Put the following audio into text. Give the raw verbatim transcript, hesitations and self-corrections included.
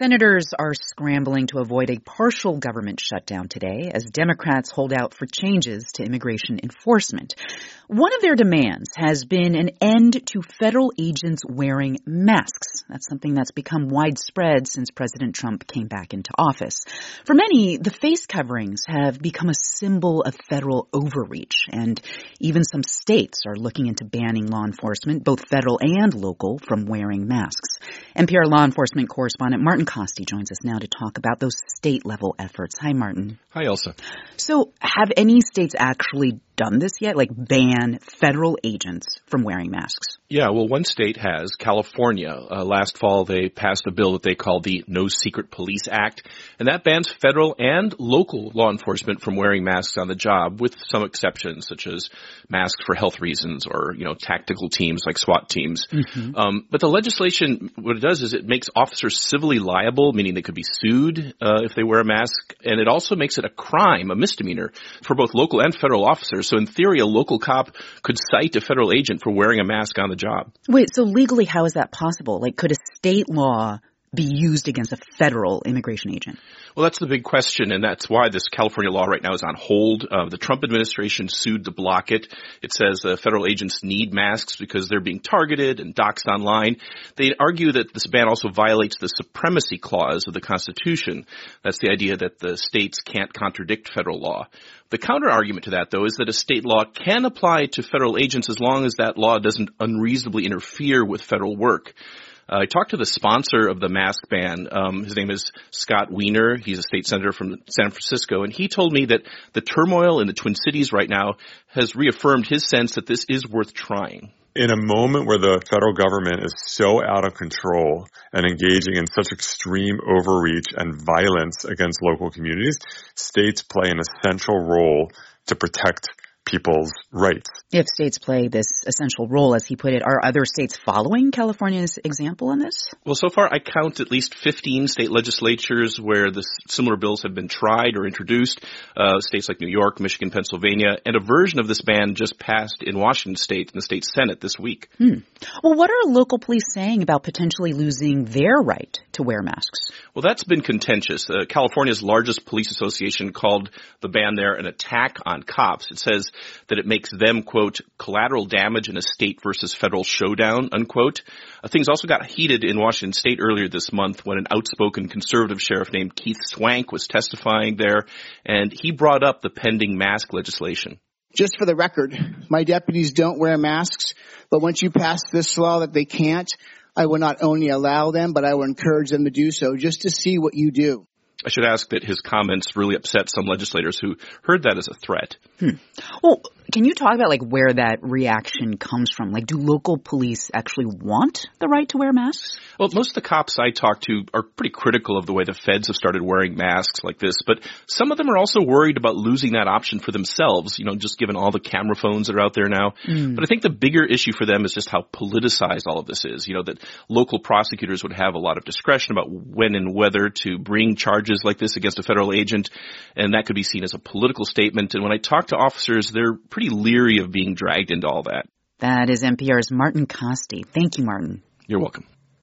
Senators are scrambling to avoid a partial government shutdown today as Democrats hold out for changes to immigration enforcement. One of their demands has been an end to federal agents wearing masks. That's something that's become widespread since President Trump came back into office. For many, the face coverings have become a symbol of federal overreach, and even some states are looking into banning law enforcement, both federal and local, from wearing masks. N P R law enforcement correspondent Martin Kaste joins us now to talk about those state-level efforts. Hi, Martin. Hi, Elsa. So have any states actually done this yet, like ban federal agents from wearing masks? Yeah, well, one state has, California. Uh, last fall, they passed a bill that they call the No Secret Police Act, and that bans federal and local law enforcement from wearing masks on the job, with some exceptions, such as masks for health reasons or, you know, tactical teams like SWAT teams. Mm-hmm. Um, but the legislation, what it does is it makes officers civilly liable, meaning they could be sued uh, if they wear a mask, and it also makes it a crime, a misdemeanor, for both local and federal officers. So in theory, a local cop could cite a federal agent for wearing a mask on the job. Wait, so legally, how is that possible? Like, could a state law be used against a federal immigration agent? Well, that's the big question, and that's why this California law right now is on hold. Uh, the Trump administration sued to block it. It says uh, federal agents need masks because they're being targeted and doxxed online. They argue that this ban also violates the supremacy clause of the Constitution. That's the idea that the states can't contradict federal law. The counter-argument to that, though, is that a state law can apply to federal agents as long as that law doesn't unreasonably interfere with federal work. Uh, I talked to the sponsor of the mask ban. Um, his name is Scott Wiener. He's a state senator from San Francisco, and he told me that the turmoil in the Twin Cities right now has reaffirmed his sense that this is worth trying. In a moment where the federal government is so out of control and engaging in such extreme overreach and violence against local communities, states play an essential role to protect people's rights. If states play this essential role, as he put it, are other states following California's example on this? Well, so far I count at least fifteen state legislatures where this similar bills have been tried or introduced. Uh, states like New York, Michigan, Pennsylvania, and a version of this ban just passed in Washington State in the state Senate this week. Hmm. Well, what are local police saying about potentially losing their right to wear masks? Well, that's been contentious. Uh, California's largest police association called the ban there an attack on cops. It says that it makes them, quote, collateral damage in a state versus federal showdown, unquote. Uh, things also got heated in Washington State earlier this month when an outspoken conservative sheriff named Keith Swank was testifying there, and he brought up the pending mask legislation. Just for the record, my deputies don't wear masks, but once you pass this law that they can't, I will not only allow them, but I will encourage them to do so just to see what you do. I should ask that his comments really upset some legislators who heard that as a threat. Hmm. Well, can you talk about like where that reaction comes from? Like, do local police actually want the right to wear masks? Well, most of the cops I talk to are pretty critical of the way the feds have started wearing masks like this, but some of them are also worried about losing that option for themselves, you know, just given all the camera phones that are out there now. Mm. But I think the bigger issue for them is just how politicized all of this is, you know, that local prosecutors would have a lot of discretion about when and whether to bring charges like this against a federal agent, and that could be seen as a political statement. And when I talk to officers, they're pretty leery of being dragged into all that. That is N P R's Martin Kaste. Thank you, Martin. You're welcome.